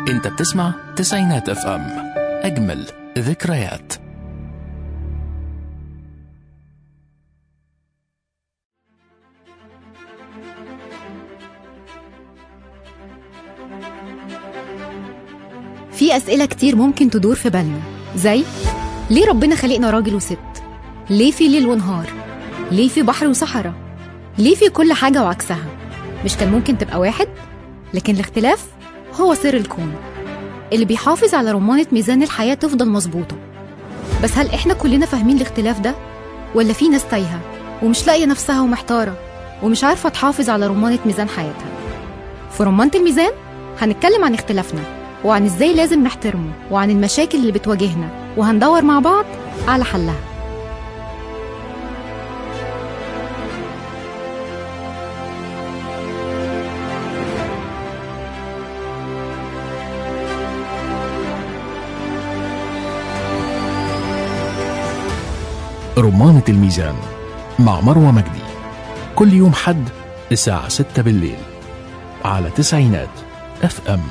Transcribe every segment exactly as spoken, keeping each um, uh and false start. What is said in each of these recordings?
انت بتسمع تسعينات اف ام، اجمل ذكريات. في أسئلة كتير ممكن تدور في بالنا، زي ليه ربنا خلقنا راجل وست؟ ليه في ليل ونهار؟ ليه في بحر وصحراء؟ ليه في كل حاجة وعكسها؟ مش كان ممكن تبقى واحد؟ لكن الاختلاف هو سر الكون اللي بيحافظ على رمانة ميزان الحياة تفضل مظبوطة. بس هل احنا كلنا فاهمين الاختلاف ده؟ ولا في ناس تايهة ومش لاقية نفسها ومحتارة ومش عارفة تحافظ على رمانة ميزان حياتها؟ في رمانة الميزان هنتكلم عن اختلافنا وعن ازاي لازم نحترمه وعن المشاكل اللي بتواجهنا، وهندور مع بعض على حلها. رمانة الميزان مع مروة مجدي، كل يوم حد الساعة ستة بالليل على تسعينات اف ام.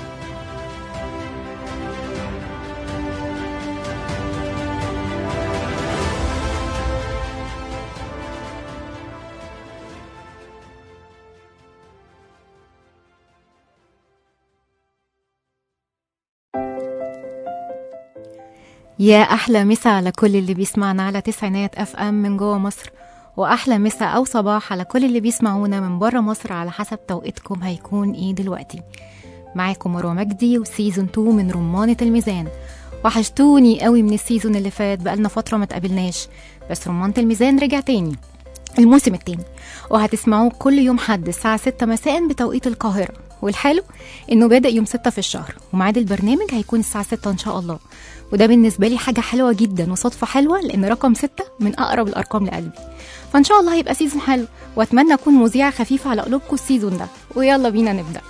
يا أحلى مسا على كل اللي بيسمعنا على تسعينات اف ام من جوه مصر، وأحلى مسا أو صباح على كل اللي بيسمعونا من بره مصر على حسب توقيتكم هيكون ايه دلوقتي. معاكم مروة مجدي وسيزون اتنين من رمانة الميزان. وحشتوني قوي من السيزون اللي فات، بقالنا فترة ما تقابلناش، بس رمانة الميزان رجع تاني الموسم التاني، وهتسمعوه كل يوم حد الساعة ستة مساء بتوقيت القاهرة. والحلو انه بادئ يوم ستة في الشهر، وميعاد البرنامج هيكون الساعة ستة ان شاء الله، وده بالنسبة لي حاجة حلوة جدا وصدفة حلوة، لان رقم ستة من اقرب الارقام لقلبي. فان شاء الله هيبقى سيزون حلو، واتمنى اكون مذيعة خفيفة على قلوبكم السيزون ده. ويلا بينا نبدأ.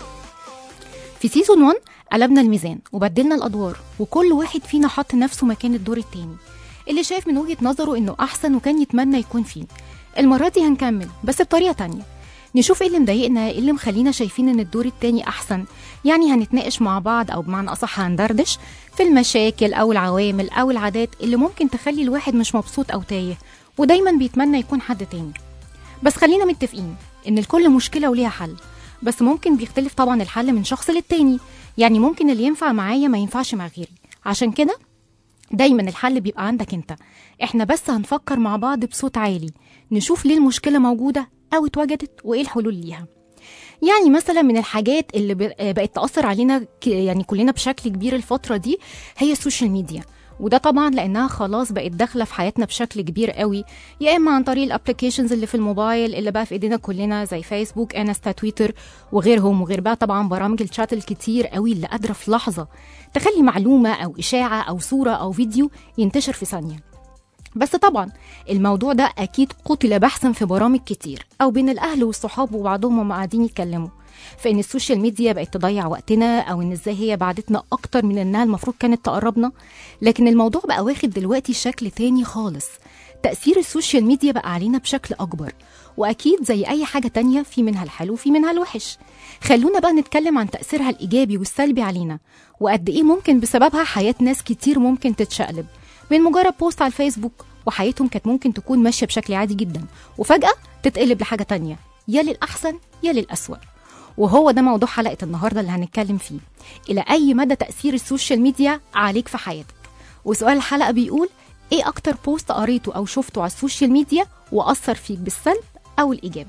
في سيزون واحد قلبنا الميزان وبدلنا الادوار، وكل واحد فينا حط نفسه مكان الدور التاني اللي شايف من وجهة نظره انه احسن وكان يتمنى يكون فيه. المرة دي هنكمل بس بطريقة تانية، نشوف ايه اللي مضايقنا، ايه اللي مخلينا شايفين ان الدور التاني احسن. يعني هنتناقش مع بعض، او بمعنى اصح هندردش في المشاكل او العوامل او العادات اللي ممكن تخلي الواحد مش مبسوط او تايه ودايما بيتمنى يكون حد تاني. بس خلينا متفقين ان لكل مشكلة وليها حل، بس ممكن بيختلف طبعا الحل من شخص للتاني. يعني ممكن اللي ينفع معايا ما ينفعش مع غيري، عشان كده دايما الحل بيبقى عندك انت. احنا بس هنفكر مع بعض بصوت عالي، نشوف ليه المشكلة موجودة او اتوجدت وايه الحلول ليها. يعني مثلا من الحاجات اللي بقت تأثر علينا يعني كلنا بشكل كبير الفترة دي هي السوشيال ميديا، وده طبعا لانها خلاص بقت داخله في حياتنا بشكل كبير قوي، يا اما عن طريق الابلكيشنز اللي في الموبايل اللي بقى في ايدينا كلنا زي فيسبوك، انستا، تويتر وغيرهم، وغير بقى طبعا برامج الشات الكتير قوي اللي قادره في لحظه تخلي معلومه او اشاعه او صوره او فيديو ينتشر في ثانيه. بس طبعا الموضوع ده اكيد قتل بحثا في برامج كتير او بين الاهل والصحاب وبعضهم وهم قاعدين يتكلموا، فإن السوشيال ميديا بقت تضيع وقتنا، أو إن إزاي هي بعدتنا أكتر من إنها المفروض كانت تقربنا. لكن الموضوع بقى واخد دلوقتي شكل تاني خالص. تأثير السوشيال ميديا بقى علينا بشكل أكبر، وأكيد زي أي حاجة تانية في منها الحلو وفي منها الوحش. خلونا بقى نتكلم عن تأثيرها الإيجابي والسلبي علينا، وقد إيه ممكن بسببها حياة ناس كتير ممكن تتشقلب من مجرد بوست على الفيسبوك، وحياتهم كانت ممكن تكون ماشية بشكل عادي جدا وفجأة تتقلب لحاجة تانية، يا للأحسن يا للأسوأ. وهو ده موضوع حلقة النهاردة اللي هنتكلم فيه، إلى أي مدى تأثير السوشيال ميديا عليك في حياتك. وسؤال الحلقة بيقول إيه أكتر بوست قريته أو شفته على السوشيال ميديا وأثر فيك بالسلب أو الإيجاب؟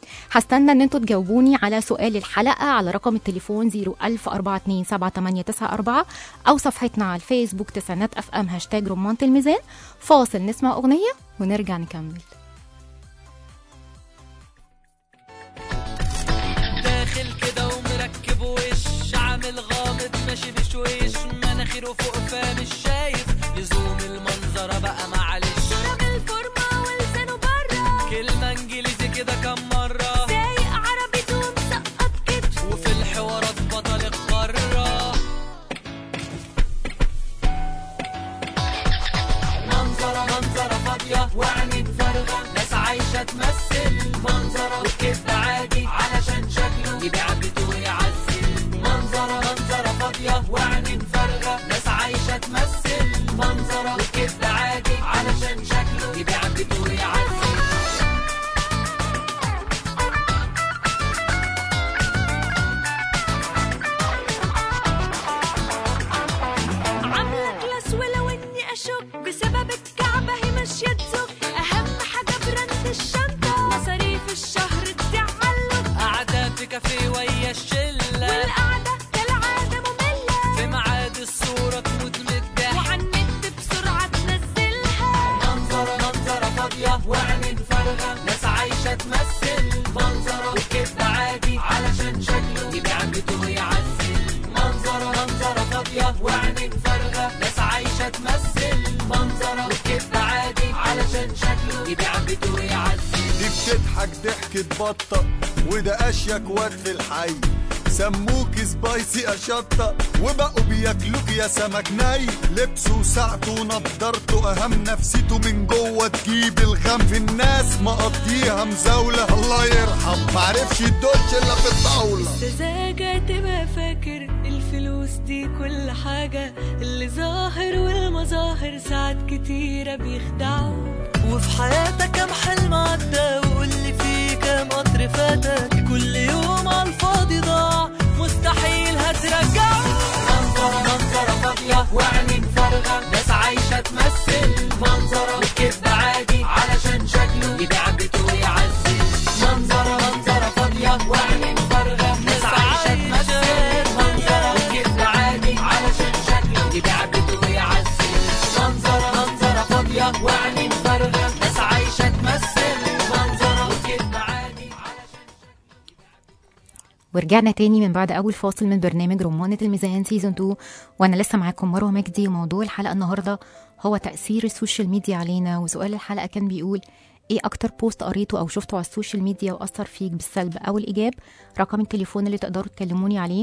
هستنى ان انتوا تجاوبوني على سؤال الحلقة على رقم التليفون صفر ألف أربعة اتنين سبعة تمانية تسعة أربعة أو صفحتنا على الفيسبوك تسعينات اف ام هاشتاج رمانة الميزان. فاصل نسمع أغنية ونرجع نكمل. داخل كده ومركب وش عامل غامض ماشي بشويش مناخيره فوق فمش شايف لزوم المنظرة بقى معلش راجل فورمة ولسانه برا كلمة انجليزي كده كم مرة سايق عربيته ومسقط كتف وفي الحوارات بطل القارة منظرة منظرة فاضية وعينين فارغة ناس عايشة تمثل منظرة والكذب عادي علشان شكله يبيع بيته ويعزل منظرة منظرة فاضية كافيه ويا الشلة والقعدة كالعادة مملة في ميعاد الصورة تموت من الضحك وعن النت بسرعة تنزلها منظرة منظرة فاضية وعينين فارغة ناس عايشة تمثل منظرة والكذب عادي علشان شكله يبيع بيته ويعزل منظرة منظرة فاضية وعينين فارغة ناس عايشة تمثل منظرة والكذب عادي علشان شكله يبيع بيته ويعزل دي بتضحك ضحكة بطة وده اشيك واد في الحي سموك سبايسي اشطة وبقوا بياكلوك يا سمك ني لبسه وساعته ونضارته اهم نفسيته من جوه تجيب الغم في الناس مقضيها مزاولة الله يرحم معرفش الدوتش الا في الطاولة سذاجة تبقى فاكر الفلوس دي كل حاجة اللي ظاهر والمظاهر ساعات كتيرة بيخدعوا وفي حياتك كم حلم عدى وقولي فيه كم قطر فاتك كل يوم عالفاضي ضاع مستحيل هترجعه منظرة منظرة فاضية وعينين فارغة ناس عايشة تمثل منظرة والكذب عادي علشان شكله يبيع بيته ويعزل منظرة منظرة فاضية وعينين فارغة ناس عايشة تمثل منظرة والكذب عادي علشان شكله يبيع بيته ويعزل منظرة منظرة فاضية وعينين فارغة ناس عايشة تمثل منظرة والكذب عادي علشان ورجعنا تاني من بعد أول فاصل من برنامج رمانة الميزان سيزون اتنين، وأنا لسه معاكم مروة مجدي. وموضوع الحلقة النهاردة هو تأثير السوشيال ميديا علينا، وسؤال الحلقة كان بيقول إيه أكتر بوست قريته أو شفته على السوشيال ميديا وأثر فيك بالسلب أو الإيجاب؟ رقم التليفون اللي تقدروا تكلموني عليه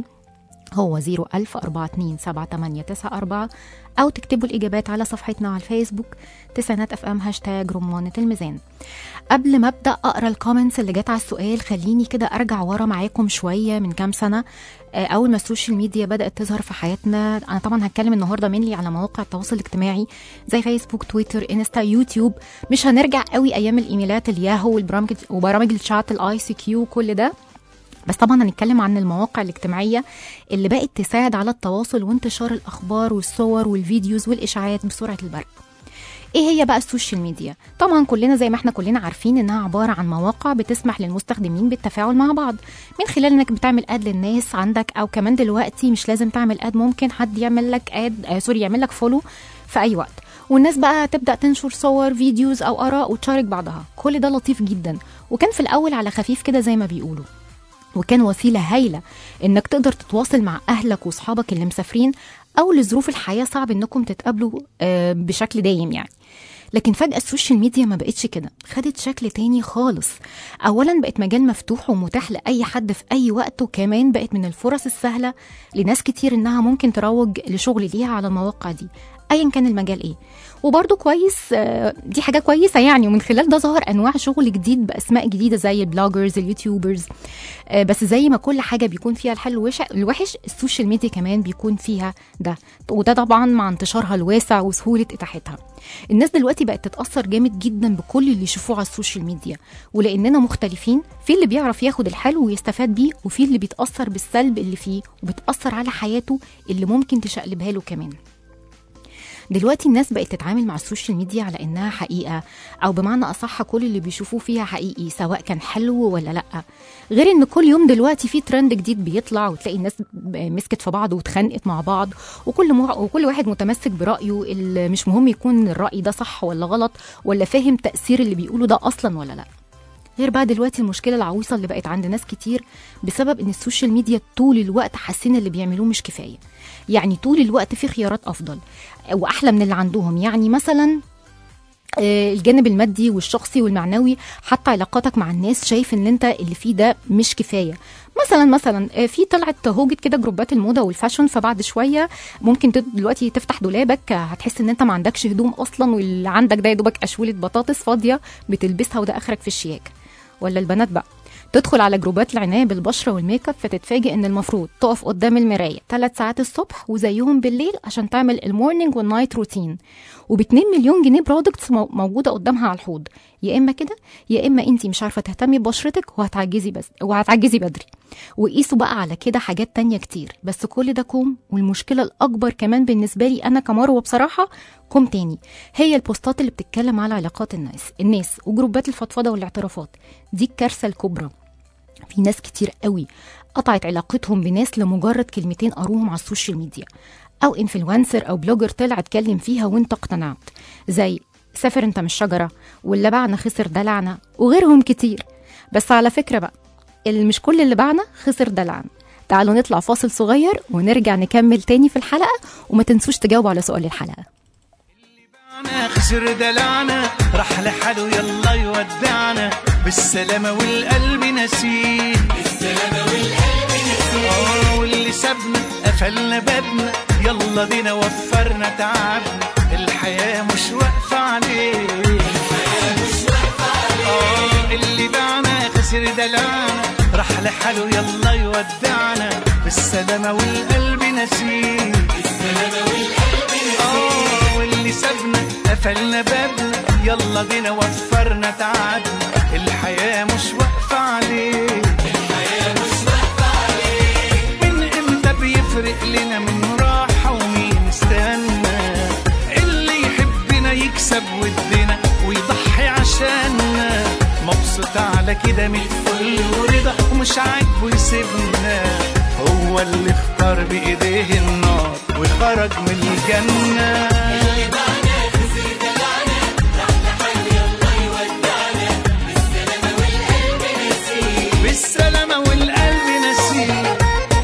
هو صفر ألف أربعة اتنين سبعة تمانية تسعة أربعة، أو تكتبوا الإجابات على صفحتنا على الفيسبوك تسعينات اف ام هاشتاج رمانة الميزان. قبل ما أبدأ أقرأ الكومنتس اللي جت على السؤال خليني كده أرجع ورا معاكم شوية من كام سنة أول ما السوشيال ميديا بدأت تظهر في حياتنا. أنا طبعا هتكلم النهاردة منلي على مواقع التواصل الاجتماعي زي فيسبوك تويتر انستا يوتيوب، مش هنرجع قوي أيام الإيميلات الياهو والبرامج وبرامج الشات الاي سي كيو كل ده، بس طبعا هنتكلم عن المواقع الاجتماعية اللي بقت تساعد على التواصل وانتشار الأخبار والصور والفيديوز والإشاعات بسرعة البرق. ايه هي بقى السوشيال ميديا؟ طبعا كلنا زي ما احنا كلنا عارفين انها عبارة عن مواقع بتسمح للمستخدمين بالتفاعل مع بعض من خلال انك بتعمل اد للناس عندك، او كمان دلوقتي مش لازم تعمل اد، ممكن حد يعمل لك اد آه سوري يعمل لك فولو في اي وقت، والناس بقى تبدأ تنشر صور فيديوز او اراء وتشارك بعضها. كل ده لطيف جدا، وكان في الاول على خفيف كده زي ما بيقولوا، وكان وسيلة هايلة انك تقدر تتواصل مع اهلك واصحابك اللي مسافرين او لظروف الحياة صعب انكم تتقابلوا بشكل دايم يعني. لكن فجأة السوشيال ميديا ما بقتش كده، خدت شكل تاني خالص. اولا بقت مجال مفتوح ومتاح لأي حد في اي وقت، وكمان بقت من الفرص السهلة لناس كتير انها ممكن تروج لشغل ليها على المواقع دي ايا كان المجال ايه. وبرضو كويس، دي حاجة كويسة يعني، ومن خلال ده ظهر أنواع شغل جديد بأسماء جديدة زي البلوجرز اليوتيوبرز. بس زي ما كل حاجة بيكون فيها الحلو الوحش، السوشيال ميديا كمان بيكون فيها ده، وده طبعا مع انتشارها الواسع وسهولة إتاحتها. الناس دلوقتي بقت تتأثر جامد جدا بكل اللي يشوفوه على السوشيال ميديا، ولأننا مختلفين، في اللي بيعرف ياخد الحلو ويستفاد بيه، وفي اللي بيتأثر بالسلب اللي فيه وبتأثر على حياته اللي ممكن تشقلبها له كمان. دلوقتي الناس بقت تتعامل مع السوشيال ميديا على انها حقيقة، او بمعنى اصح كل اللي بيشوفوه فيها حقيقي سواء كان حلو ولا لا. غير ان كل يوم دلوقتي في ترند جديد بيطلع، وتلاقي الناس مسكت في بعض واتخانقت مع بعض، وكل مع... وكل واحد متمسك برأيه، اللي مش مهم يكون الرأي ده صح ولا غلط، ولا فاهم تأثير اللي بيقوله ده اصلا ولا لا. غير بقى دلوقتي المشكلة العويصة اللي بقت عند ناس كتير بسبب ان السوشيال ميديا طول الوقت حاسين اللي بيعملوه مش كفاية، يعني طول الوقت في خيارات افضل واحلى من اللي عندهم. يعني مثلا الجانب المادي والشخصي والمعنوي، حتى علاقاتك مع الناس شايف ان انت اللي فيه ده مش كفاية. مثلا مثلا في طلعت هوجة كده جروبات الموضة والفاشن، فبعد شوية ممكن دلوقتي تفتح دولابك هتحس ان انت ما عندكش هدوم اصلا، واللي عندك ده يا دوبك اشولة بطاطس فاضية بتلبسها وده اخرك في الشياكة. ولا البنات بقى تدخل على جروبات العناية بالبشرة والميك اب، فتتفاجئ ان المفروض تقف قدام المراية ثلاث ساعات الصبح وزيهم بالليل عشان تعمل المورنينج والنايت روتين، وباتنين مليون جنيه برودكتس موجودة قدامها على الحوض. يا اما كده يا اما انتي مش عارفة تهتمي ببشرتك وهتعجزي بس وهتعجزي بدري. وقيسوا بقى على كده حاجات تانية كتير، بس كل ده كوم. والمشكلة الأكبر كمان بالنسبة لي أنا كمروة بصراحة كوم تاني، هي البوستات اللي بتتكلم على علاقات الناس الناس وجروبات الفضفضة والاعترافات. دي الكارثة الكبرى. في ناس كتير قوي قطعت علاقتهم بناس لمجرد كلمتين قروهم على السوشيال ميديا، او انفلونسر او بلوجر طلع اتكلم فيها وانت اقتنعت، زي سافر انت مش شجرة، واللي باعنا خسر دلعنا، وغيرهم كتير. بس على فكرة بقى، اللي مش كل اللي باعنا خسر دلعنا. تعالوا نطلع فاصل صغير ونرجع نكمل تاني في الحلقة، وما تنسوش تجاوبوا على سؤال الحلقة. اللي باعنا خسر دلعنا، راح لحاله يلا يودعنا، بالسلامة والقلب نسيه، بالسلامة والقلب نسيه. اه واللي سابنا قفلنا بابنا، يلا بينا وفرنا تعبنا، الحياة مش واقفة عليه، الحياة مش واقفة عليه. اه اللي باعنا خسر دلعنا، راح لحاله يلا يودعنا، بالسلامة والقلب نسيه، بالسلامة والقلب نسيه. اه واللي سابنا قفلنا بابنا، يلا بينا وفرنا تعبنا، الحياة مش واقفة عليه، الحياة مش واقفة عليه. من امتى بيفرق لنا من راحة ومين استنى، اللي يحبنا يكسب ودنا ويضحي عشاننا، مبسوط على كده من الفل ورضا، ومش عاجبه يسيبنا، هو اللي اختار بايديه النار وخرج من الجنة. اللي باعنا خسر دلعنا، راح لحاله يلا يودعنا، بالسلامة والقلب نسيه، بالسلامة والقلب نسيه.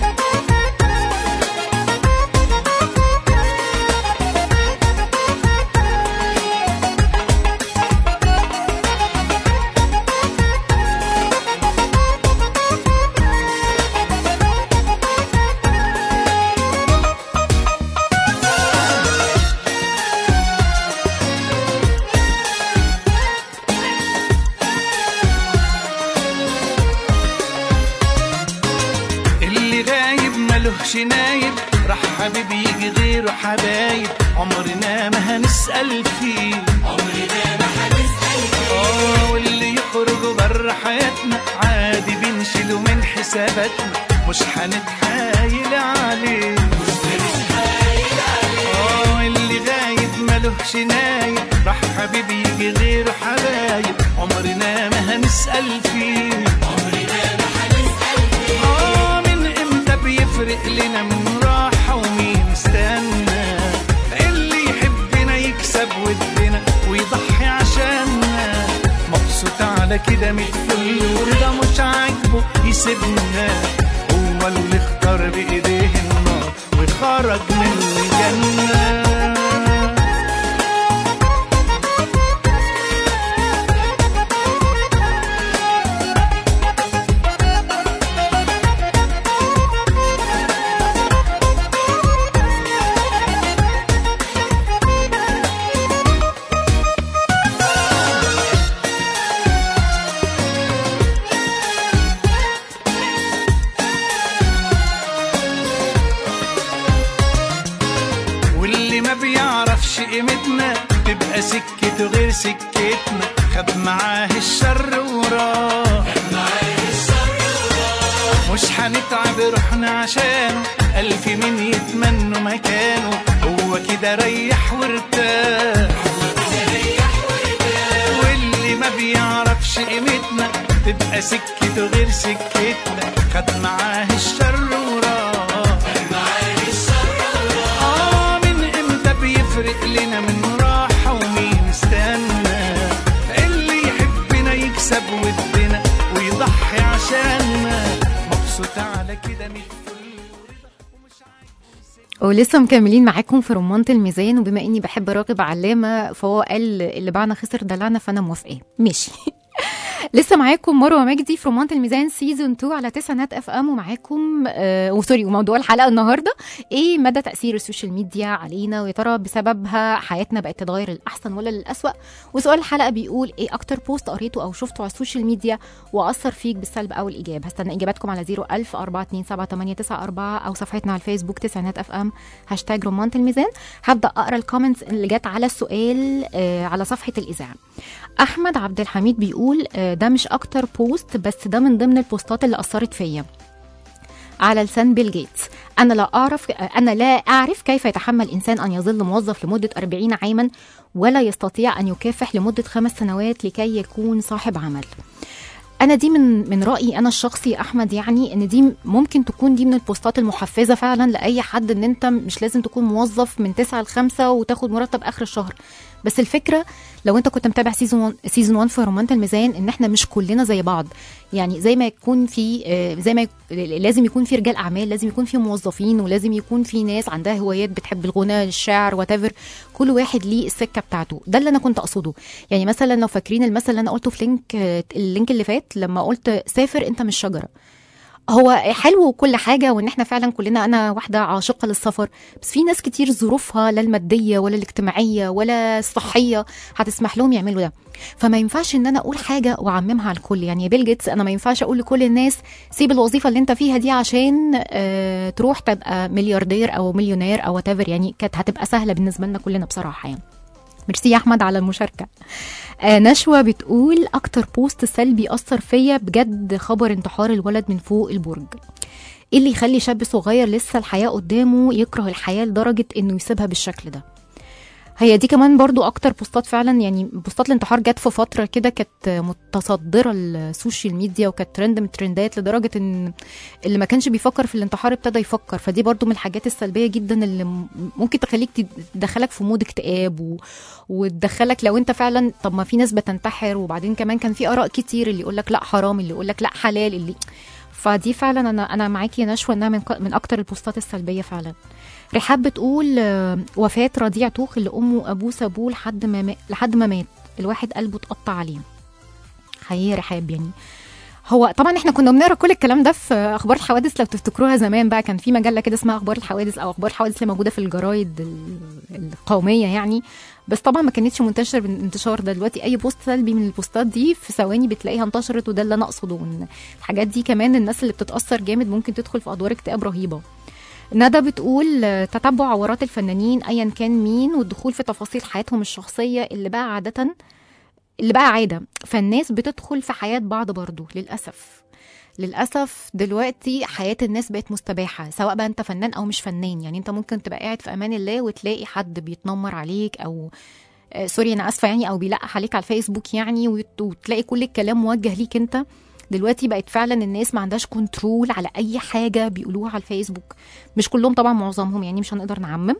ملهش نايب، راح حبيبي يجي غيره حبايب، عمرنا ما هنسأل فيه، عمرنا ما هنسأل فيه. اه واللي يخرجوا بره حياتنا عادي بنشيله من حساباتنا، مش هنتحايل عليه، مش هنتحايل عليه. اه اللي غايب ملهش نايب، راح حبيبي يجي غيره حبايب، عمرنا ما هنسأل فيه، عمرنا ما هنسأل فيه. اه من امتى بيفرق لنا من راحة ومين استنى، اللي يحبنا يكسب ودنا ويضحي عشاننا، مبسوط على كده من الفل ورضا، مش عاجبه يسيبنا، هو اللي اختار بايديه النار وخرج من الجنة. قيمتنا تبقى سكته غير سكتنا، خد معاه الشر وراه، مش هنتعب روحنا عشانه، ألف مين يتمنوا مكانه، هو كده ريح وارتاح، واللي ما بيعرفش قيمتنا تبقى سكته غير سكتنا، خد معاه الشر وراه، يفرق لنا من راحة ومين استنى، اللي يحبنا يكسب ودنا ويضحي عشاننا، مبسوط على كده من الفل ومش عايز. ولسه مكملين معاكم في رمانة الميزان، وبما اني بحب راغب علامة فهو قال اللي باعنا خسر دلعنا، فانا موافقه ماشي. لسه معاكم مروه مجدي في رمانة الميزان سيزون اتنين على تسعينات اف ام، ومعاكم آه وسوري وموضوع الحلقه النهارده ايه مدى تاثير السوشيال ميديا علينا، ويا ترى بسببها حياتنا بقت تتغير للاحسن ولا للاسوء. وسؤال الحلقه بيقول ايه اكتر بوست قريته او شفته على السوشيال ميديا واثر فيك بالسلب او الايجاب. هستنى اجاباتكم على صفر ألف أربعة اتنين سبعة تمانية تسعة أربعة او صفحتنا على الفيسبوك تسعينات اف ام هاشتاج رمانة الميزان. هبدا اقرا الكومنتس اللي جت على السؤال آه على صفحه الاذاعه. احمد عبد الحميد بيقول آه ده مش اكتر بوست، بس ده من ضمن البوستات اللي اثرت فيا. على لسان بيل جيتس، انا لا اعرف انا لا اعرف كيف يتحمل انسان ان يظل موظف لمده أربعين عاما ولا يستطيع ان يكافح لمده خمس سنوات لكي يكون صاحب عمل. انا دي من من رايي انا الشخصي يا احمد، يعني ان دي ممكن تكون دي من البوستات المحفزه فعلا لاي حد، ان انت مش لازم تكون موظف من تسعة لخمسة وتاخد مرتب اخر الشهر. بس الفكره لو انت كنت متابع سيزون واحد سيزون واحد في رمانة الميزان، ان احنا مش كلنا زي بعض. يعني زي ما يكون في زي ما يك... لازم يكون في رجال اعمال، لازم يكون في موظفين، ولازم يكون في ناس عندها هوايات بتحب الغناء الشعر واتيفر، كل واحد ليه السكه بتاعته. ده اللي انا كنت اقصده. يعني مثلا لو فاكرين المثل اللي انا قلته في لينك اللينك اللي فات لما قلت سافر انت مش شجره، هو حلو وكل حاجه، وان احنا فعلا كلنا، انا واحده عاشقه للسفر، بس في ناس كتير ظروفها لا الماديه ولا الاجتماعيه ولا الصحيه هتسمح لهم يعملوا ده. فما ينفعش ان انا اقول حاجه واعممها على الكل. يعني بيل جيتس انا ما ينفعش اقول لكل الناس سيب الوظيفه اللي انت فيها دي عشان اه تروح تبقى ملياردير او مليونير او whatever. يعني كانت هتبقى سهله بالنسبه لنا كلنا بصراحه. يعني ميرسي يا احمد على المشاركه. آه نشوى بتقول اكتر بوست سلبي اثر فيا بجد خبر انتحار الولد من فوق البرج. ايه اللي يخلي شاب صغير لسه الحياه قدامه يكره الحياه لدرجه انه يسيبها بالشكل ده؟ هي دي كمان برضو اكتر بوستات فعلا. يعني بوستات الانتحار جت في فتره كده كانت متصدره السوشيال ميديا وكانت ترند من الترندات، لدرجه ان اللي ما كانش بيفكر في الانتحار ابتدى يفكر. فدي برضو من الحاجات السلبيه جدا اللي ممكن تخليك تدخلك في مود اكتئاب و... وتدخلك لو انت فعلا طب ما في ناس بتنتحر. وبعدين كمان كان في اراء كتير، اللي يقول لك لا حرام، اللي يقول لك لا حلال، اللي فدي فعلا انا انا معاكي يا نشوى انها من من اكتر البوستات السلبيه فعلا. رحاب بتقول وفاه رضيع توخ اللي امه وابوه سابوه لحد ما لحد ما مات، الواحد قلبه اتقطع عليه. حقيقي رحاب. يعني هو طبعا احنا كنا بنقرا كل الكلام ده في اخبار الحوادث، لو تفتكروها زمان بقى كان في مجله كده اسمها اخبار الحوادث او اخبار الحوادث اللي موجوده في الجرايد القوميه يعني. بس طبعا ما كانتش منتشر بالانتشار ده. دلوقتي اي بوست سلبي من البوستات دي في ثواني بتلاقيها انتشرت، وده اللي انا اقصده. ان الحاجات دي كمان الناس اللي بتتاثر جامد ممكن تدخل في ادوار اكتئاب رهيبه. ندى بتقول تتبع عورات الفنانين ايا كان مين، والدخول في تفاصيل حياتهم الشخصيه اللي بقى عاده اللي بقى عاده فالناس بتدخل في حياه بعض برضو. للاسف للاسف دلوقتي حياه الناس بقت مستباحه، سواء بقى انت فنان او مش فنان. يعني انت ممكن تبقى قاعد في امان الله وتلاقي حد بيتنمر عليك او آه سوري انا اسفه يعني، او بيلقح عليك على الفيسبوك يعني، وتلاقي كل الكلام موجه ليك انت. دلوقتي بقت فعلا الناس ما عندهاش كنترول على اي حاجه بيقولوها على الفيسبوك. مش كلهم طبعا، معظمهم، يعني مش هنقدر نعمم.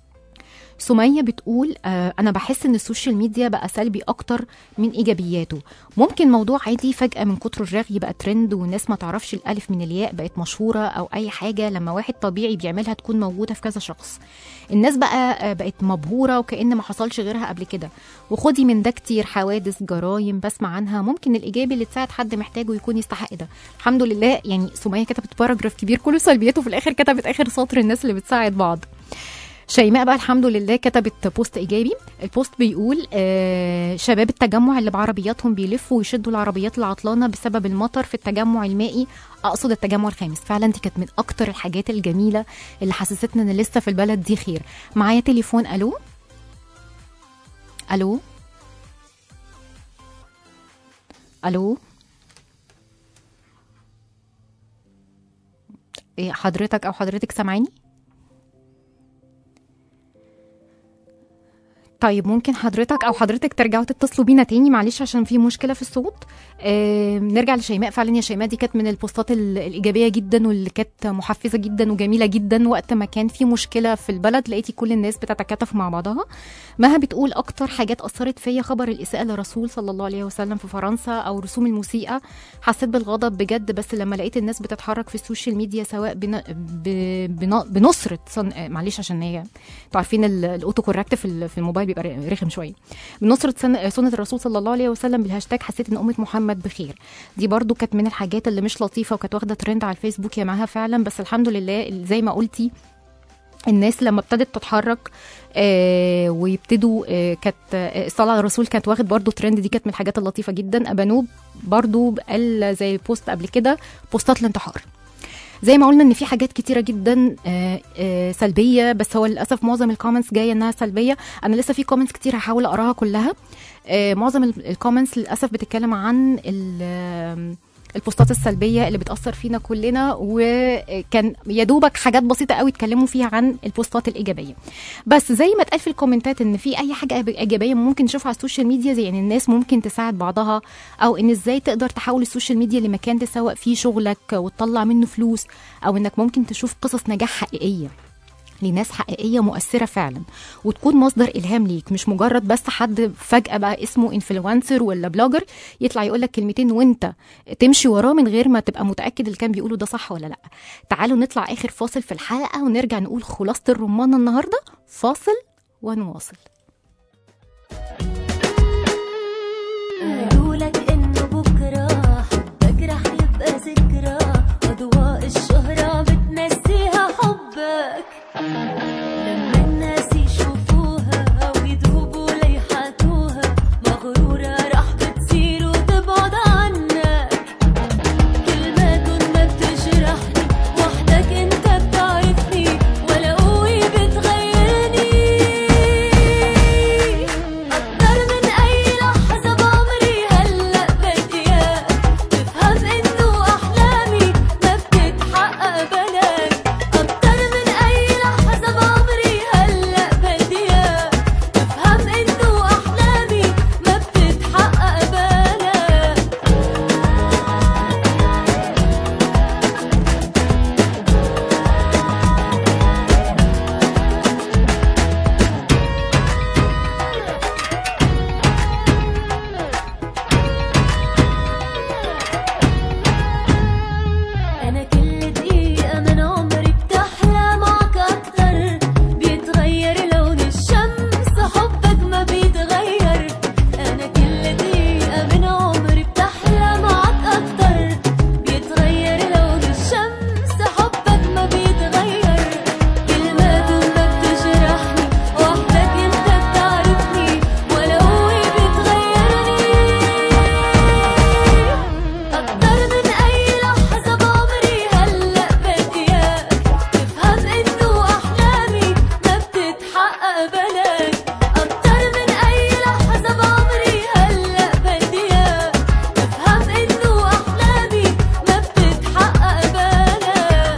سمية بتقول آه أنا بحس إن السوشيال ميديا بقى سلبي أكتر من إيجابياته. ممكن موضوع عادي فجأة من كتر الرغي بقى ترند، والناس ما تعرفش الألف من الياء بقت مشهورة، أو أي حاجة لما واحد طبيعي بيعملها تكون موجودة في كذا شخص. الناس بقى آه بقت مبهورة وكأن ما حصلش غيرها قبل كده. وخدي من ده كتير حوادث جرايم بسمع عنها. ممكن الإيجابي اللي تساعد حد محتاجه يكون يستحق ده. الحمد لله. يعني سمية كتبت باراجراف كبير كله سلبياته، في الآخر كتبت آخر سطر الناس اللي بتساعد بعض. شيماء بقى الحمد لله كتبت بوست ايجابي. البوست بيقول آه شباب التجمع اللي بعربياتهم بيلفوا ويشدوا العربيات العطلانه بسبب المطر في التجمع المائي، اقصد التجمع الخامس. فعلا دي كانت من اكتر الحاجات الجميله اللي حسستنا ان لسه في البلد دي خير. معايا تليفون. الو الو الو إيه حضرتك او حضرتك سامعيني؟ طيب ممكن حضرتك او حضرتك ترجعوا تتصلوا بينا تاني، معلش عشان في مشكله في الصوت. آه نرجع لشيماء. فعلا يا شيماء دي كانت من البوستات الايجابيه جدا، واللي كانت محفزه جدا وجميله جدا. وقت ما كان في مشكله في البلد لقيتي كل الناس بتتكاتف مع بعضها. مها بتقول اكتر حاجات اثرت فيا خبر الاساءه للرسول صلى الله عليه وسلم في فرنسا، او رسوم الموسيقى. حسيت بالغضب بجد، بس لما لقيت الناس بتتحرك في السوشيال ميديا سواء بن... ب... بن... بنصره صن... معلش عشان هي انتوا عارفين الاوتو كوركت في الموبايل بيبقى رخم شويه، بنصره سنه الرسول صلى الله عليه وسلم بالهاشتاج حسيت ان امه محمد بخير. دي برضو كانت من الحاجات اللي مش لطيفه، وكانت واخده ترند على الفيسبوك يا معاها فعلا. بس الحمد لله زي ما قلتي الناس لما ابتدت تتحرك آه ويبتدوا آه كانت آه الصلاه على الرسول كانت واخد برضو ترند. دي كانت من الحاجات اللطيفه جدا. ابانوب برضو قال زي بوست قبل كده بوستات الانتحار. زي ما قلنا ان في حاجات كتيره جدا آآ آآ سلبيه، بس هو للاسف معظم الكومنتس جايه انها سلبيه. انا لسه في كومنتس كتير هحاول اقراها كلها. معظم الكومنتس للاسف بتتكلم عن البوستات السلبيه اللي بتاثر فينا كلنا، وكان يا دوبك حاجات بسيطه قوي اتكلموا فيها عن البوستات الايجابيه. بس زي ما اتقال في الكومنتات ان في اي حاجه ايجابيه ممكن نشوفها على السوشيال ميديا، زي ان الناس ممكن تساعد بعضها، او ان ازاي تقدر تحول السوشيال ميديا لمكان تسوق فيه شغلك وتطلع منه فلوس، او انك ممكن تشوف قصص نجاح حقيقيه لناس حقيقيه مؤثره فعلا وتكون مصدر الهام ليك، مش مجرد بس حد فجاه بقى اسمه انفلونسر ولا بلوجر يطلع يقول لك كلمتين وانت تمشي وراه من غير ما تبقى متاكد اللي كان بيقوله ده صح ولا لا. تعالوا نطلع اخر فاصل في الحلقه ونرجع نقول خلاصه الرمانه النهارده. فاصل ونواصل. قولك انه بكره حبك رح يبقى ذكرى، اضواء الشهره بتنسيها حبك. لما الناس يشوفوها ويدوبوا ليحاتوها، مغروره رح بتصير وتبعد عنك. كلماتهم ما بتجرحني، وحدك انت بتعرفني، ولا قوي بتغيرني. اكتر من اي لحظه بعمري هلا بدي اياك تفهم انه احلامي ما بتتحقق بلاك. اكتر من اي لحظه بعمري هلا بدي اياك تفهم انه احلامي ما بتتحقق بلاك. أنا كل دقيقة من عمري بتحلى معك أكتر، بيتغير لون الشمس حبك ما بيتغير. أنا كل دقيقة من عمري بتحلى معك أكتر، بيتغير لون الشمس حبك ما بيتغير. كلماتهم ما بتجرحني، وحدك أنت بتعرفني، ولا قوي بتغيرني. أكتر من أي لحظة بعمري هلا بدي اياك تفهم إنه أحلامي ما بتتحقق بلاك. أكتر من أي لحظة بعمري هلا بدي اياك تفهم إنه أحلامي ما بتتحقق بلاك.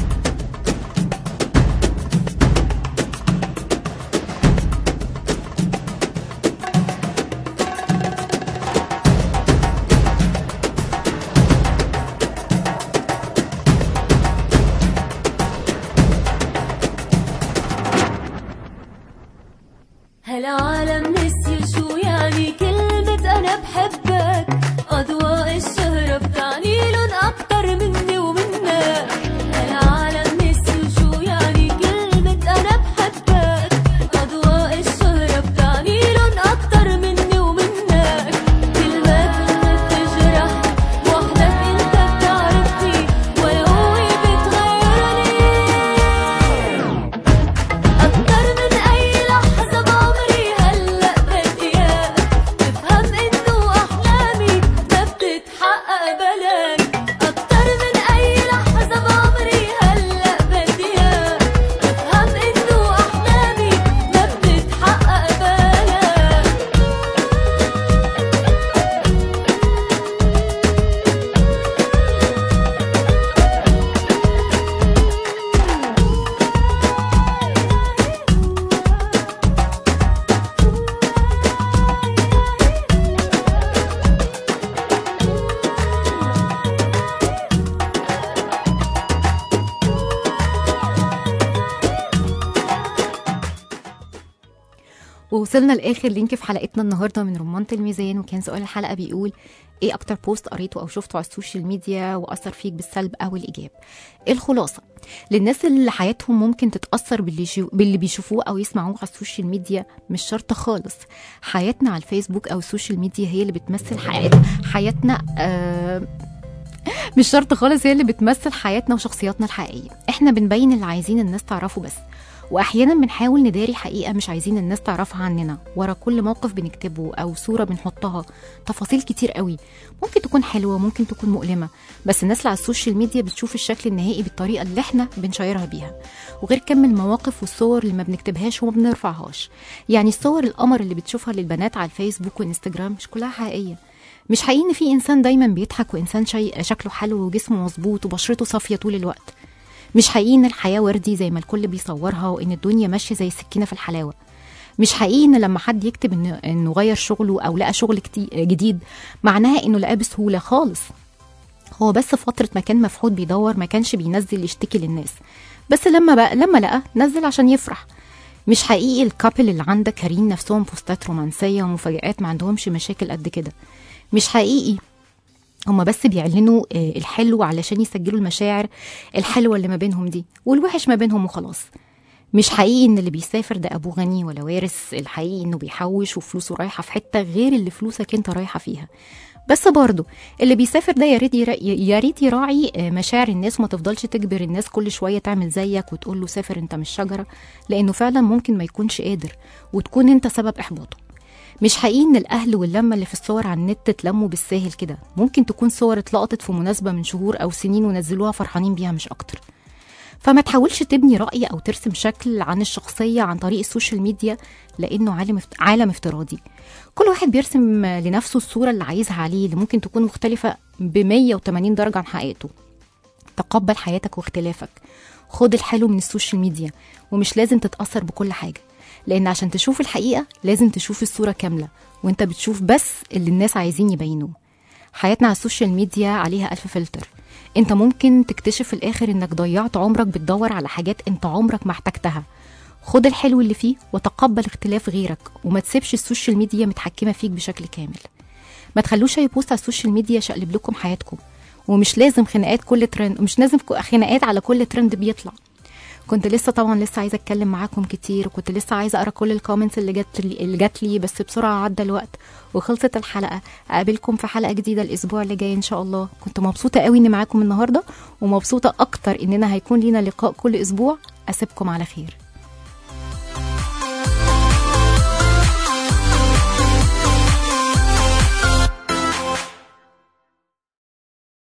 هالعالم نسي شو يعني كلمة أنا بحبك، أضواء الشهرة بتعنيلن أكتر مني ومنك. هالعالم نسي شو يعني كلمة أنا بحبك، أضواء الشهرة بتعنيلن أكتر مني ومنك. كلماتهم بتجرحني، وحدك أنت بتعرفني، ولا قوي بتغيرني. أكتر من أي لحظة بعمري هلا بدي اياك تفهم إنه أحلامي ما بتتحقق بلاك. أكتر من أي لحظة بعمري هلا بدي اياك تفهم إنه أحلامي ما بتتحقق بلاك. ووصلنا لاخر لينك في حلقتنا النهارده من رمانة الميزان، وكان سؤال الحلقه بيقول ايه اكتر بوست قريته او شفته على السوشيال ميديا واثر فيك بالسلب او الايجاب. الخلاصه للناس اللي حياتهم ممكن تتاثر باللي, شو... باللي بيشوفوه او يسمعوه على السوشيال ميديا، مش شرط خالص حياتنا على الفيسبوك او السوشيال ميديا هي اللي بتمثل حياتنا حياتنا آه... مش شرط خالص هي اللي بتمثل حياتنا وشخصياتنا الحقيقيه. احنا بنبين اللي عايزين الناس تعرفه بس، واحيانا بنحاول نداري حقيقه مش عايزين الناس تعرفها عننا. ورا كل موقف بنكتبه او صوره بنحطها تفاصيل كتير قوي، ممكن تكون حلوه ممكن تكون مؤلمه، بس الناس اللي على السوشيال ميديا بتشوف الشكل النهائي بالطريقه اللي احنا بنشيرها بيها، وغير كم المواقف والصور اللي ما بنكتبهاش وما بنرفعهاش. يعني الصور القمر اللي بتشوفها للبنات على الفيسبوك والانستجرام مش كلها حقيقيه، مش حقيقي ان في انسان دايما بيضحك وانسان شي... شكله حلو وجسمه مظبوط وبشرته صافيه طول الوقت. مش حقيقي ان الحياه وردي زي ما الكل بيصورها وان الدنيا ماشيه زي السكينه في الحلاوه. مش حقيقي ان لما حد يكتب انه انه غير شغله او لقى شغل جديد معناها انه لقاه بسهوله خالص. هو بس فتره ما كان مفحوط بيدور ما كانش بينزل يشتكي للناس، بس لما بقى لما لقى نزل عشان يفرح. مش حقيقي الكابل اللي عندك كارين نفسهم بوستات رومانسيه ومفاجآت ما عندهمش مشاكل قد كده. مش حقيقي هما بس بيعلنوا الحلو علشان يسجلوا المشاعر الحلوه اللي ما بينهم دي والوحش ما بينهم وخلاص. مش حقيقي ان اللي بيسافر ده ابوه غني ولا وارث، الحقيقي انه بيحوش وفلوسه رايحه في حته غير اللي فلوسك انت رايحه فيها. بس برضه اللي بيسافر ده يا ريت يا ريت يراعي مشاعر الناس وما تفضلش تجبر الناس كل شويه تعمل زيك وتقول له سافر انت مش شجره، لانه فعلا ممكن ما يكونش قادر وتكون انت سبب احباطه. مش حقيقي ان الاهل واللمه اللي في الصور على النت تلموا بالساهل كده، ممكن تكون صور اتلقطت في مناسبه من شهور او سنين ونزلوها فرحانين بيها مش اكتر. فما تحاولش تبني رأي أو ترسم شكل عن الشخصية عن طريق السوشيال ميديا، لأنه عالم عالم افتراضي. كل واحد بيرسم لنفسه الصورة اللي عايزها عليه، اللي ممكن تكون مختلفة بمية وتمانين درجة عن حقيقته. تقبل حياتك واختلافك، خد الحلو من السوشيال ميديا، ومش لازم تتأثر بكل حاجة، لأن عشان تشوف الحقيقة لازم تشوف الصورة كاملة، وانت بتشوف بس اللي الناس عايزين يبينوه. حياتنا على السوشيال ميديا عليها ألف فلتر. انت ممكن تكتشف في الاخر انك ضيعت عمرك بتدور على حاجات انت عمرك ما احتجتها. خد الحلو اللي فيه وتقبل اختلاف غيرك، وما تسيبش السوشيال ميديا متحكمة فيك بشكل كامل. ما تخلوش اي بوست على السوشيال ميديا شقلب لكم حياتكم، ومش لازم خناقات كل ترند، مش لازم خناقات على كل ترند بيطلع. كنت لسه طبعا لسه عايزه اتكلم معاكم كتير، وكنت لسه عايزه اقرا كل الكومنتس اللي جت لي اللي جت لي بس بسرعه عدى الوقت وخلصت الحلقه. اقابلكم في حلقه جديده الاسبوع اللي جاي ان شاء الله. كنت مبسوطه قوي اني معاكم النهارده، ومبسوطه اكتر اننا هيكون لينا لقاء كل اسبوع. اسيبكم على خير.